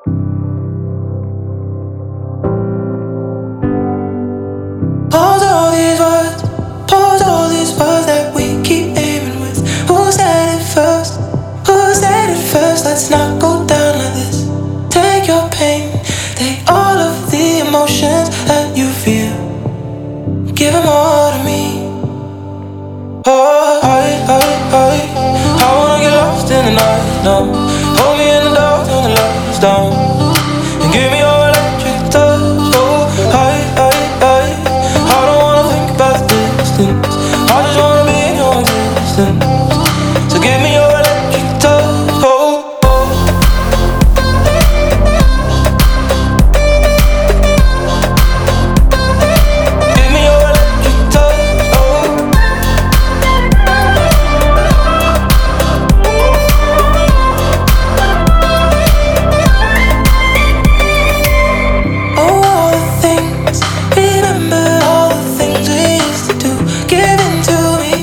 Pause all these words that we keep aiming with. Who said it first? Who said it first? Let's not go down like this. Take your pain, take all of the emotions that you feel. Give them all to me. Oh, I wanna get lost in the night now. Hold me in the dark, turn the lights down, and give me your electric touch. Oh, I don't wanna think about the distance. I just wanna be in your existence. So give me your electric touch. Oh, oh. Give me your electric touch. Oh. Oh, all the things, remember all the things we used to do. Give into me,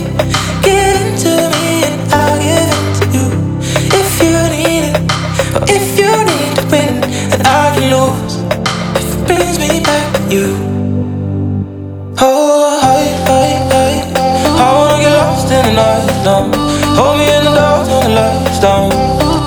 and I'll give into you. If you need it, or if you need to win, then I can lose. If it brings me back to you. Oh, I wanna get lost in the night now. Hold me in the dark, turn the lights down.